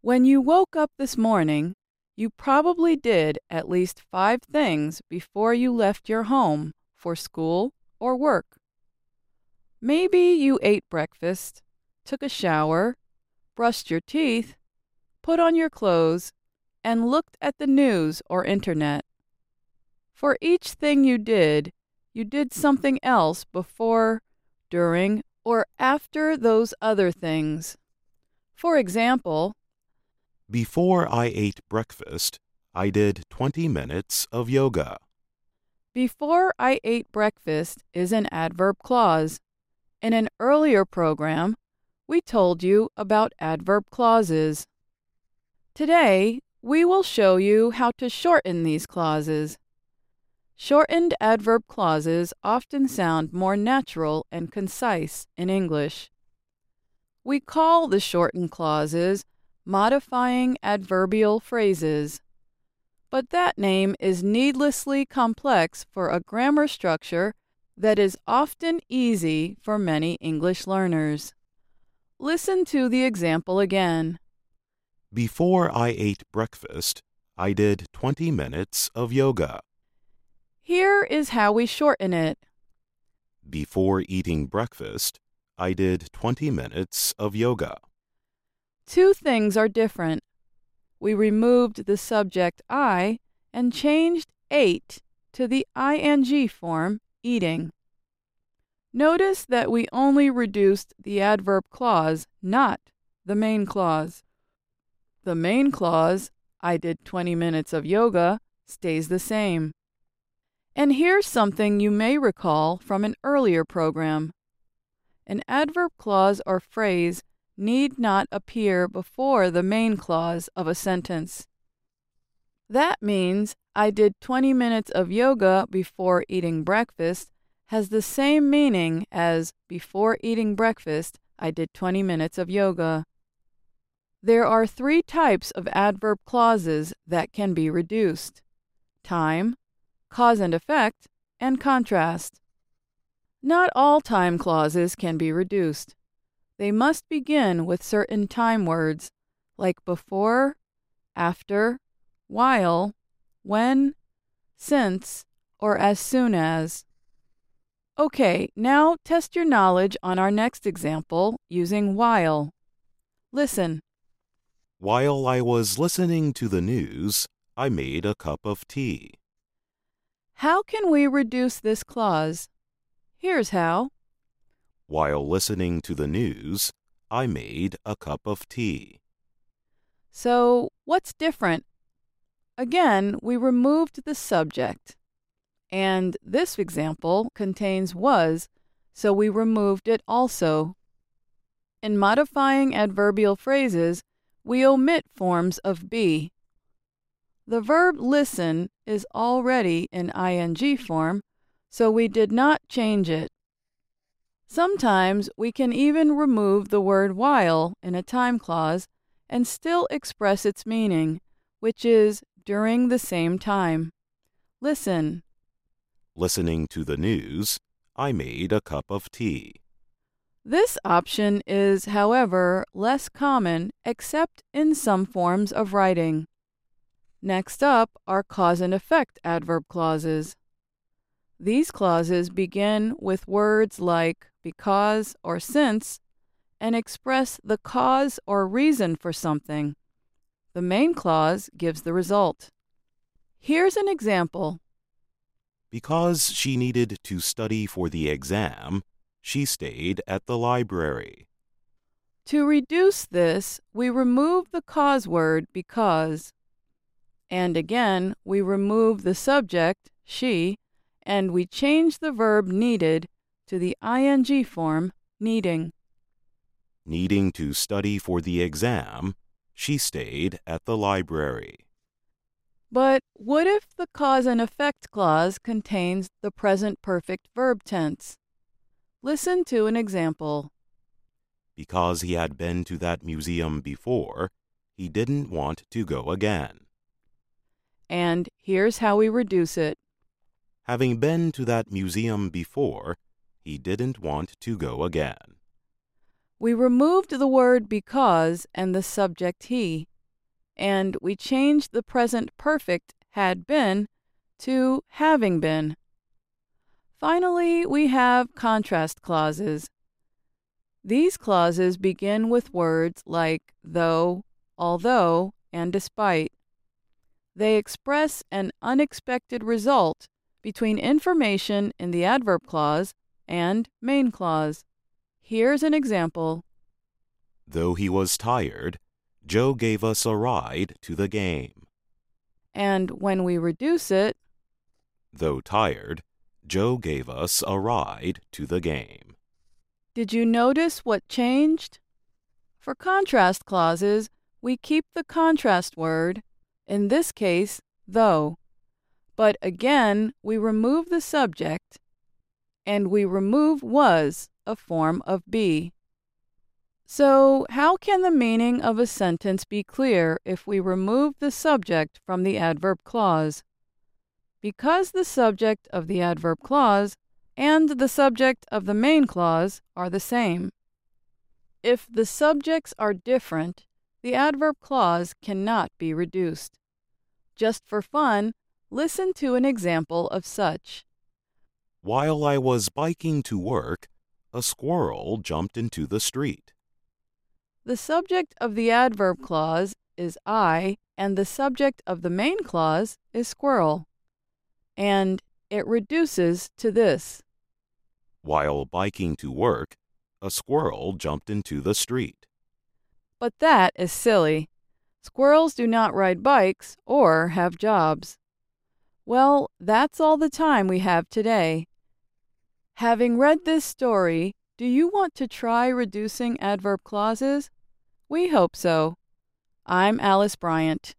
When you woke up this morning, you probably did at least 5 things before you left your home for school or work. Maybe you ate breakfast, took a shower, brushed your teeth, put on your clothes, and looked at the news or internet. For each thing you did something else before, during, or after those other things. For example, Before I ate breakfast, I did 20 minutes of yoga. before I ate breakfast is an adverb clause. In an earlier program, we told you about adverb clauses. Today, we will show you how to shorten these clauses. Shortened adverb clauses often sound more natural and concise in English. We call the shortened clauses modifying adverbial phrases. But that name is needlessly complex for a grammar structure that is often easy for many English learners. Listen to the example again. Before I ate breakfast, I did 20 minutes of yoga. Here is how we shorten it. Before eating breakfast, I did 20 minutes of yoga. 2 things are different. We removed the subject I and changed ate to the ing form, eating. Notice that we only reduced the adverb clause, not the main clause. The main clause, I did 20 minutes of yoga, stays the same. And here's something you may recall from an earlier program. An adverb clause or phrase need not appear before the main clause of a sentence. That means I did 20 minutes of yoga before eating breakfast has the same meaning as before eating breakfast I did 20 minutes of yoga. There are 3 types of adverb clauses that can be reduced: time, cause and effect, and contrast. Not all time clauses can be reduced. They must begin with certain time words, like before, after, while, when, since, or as soon as. Okay, now test your knowledge on our next example using while. Listen. While I was listening to the news, I made a cup of tea. How can we reduce this clause? Here's how. While listening to the news, I made a cup of tea. So, what's different? Again, we removed the subject. And this example contains was, so we removed it also. In modifying adverbial phrases, we omit forms of be. The verb listen is already in ing form, so we did not change it. Sometimes we can even remove the word while in a time clause and still express its meaning, which is during the same time. Listen. Listening to the news, I made a cup of tea. This option is, however, less common except in some forms of writing. Next up are cause and effect adverb clauses. These clauses begin with words like because or since and express the cause or reason for something. The main clause gives the result. Here's an example. Because she needed to study for the exam, she stayed at the library. To reduce this, we remove the cause word because. And again, we remove the subject, she, and we change the verb needed to the ing form, needing. Needing to study for the exam, she stayed at the library. But what if the cause and effect clause contains the present perfect verb tense? Listen to an example. Because he had been to that museum before, he didn't want to go again. And here's how we reduce it. Having been to that museum before, he didn't want to go again. We removed the word because and the subject he. and we changed the present perfect had been to having been. Finally, we have contrast clauses. These clauses begin with words like though, although, and despite. They express an unexpected result between information in the adverb clause and main clause. Here's an example. Though he was tired, Joe gave us a ride to the game. And when we reduce it, though tired, Joe gave us a ride to the game. Did you notice what changed? For contrast clauses, we keep the contrast word, in this case, though. But again, we remove the subject, and we remove was, a form of be. So, how can the meaning of a sentence be clear if we remove the subject from the adverb clause? Because the subject of the adverb clause and the subject of the main clause are the same. If the subjects are different, the adverb clause cannot be reduced. Just for fun, listen to an example of such. While I was biking to work, a squirrel jumped into the street. The subject of the adverb clause is I, and the subject of the main clause is squirrel. And it reduces to this. While biking to work, a squirrel jumped into the street. But that is silly. Squirrels do not ride bikes or have jobs. Well, that's all the time we have today. Having read this story, do you want to try reducing adverb clauses? We hope so. I'm Alice Bryant.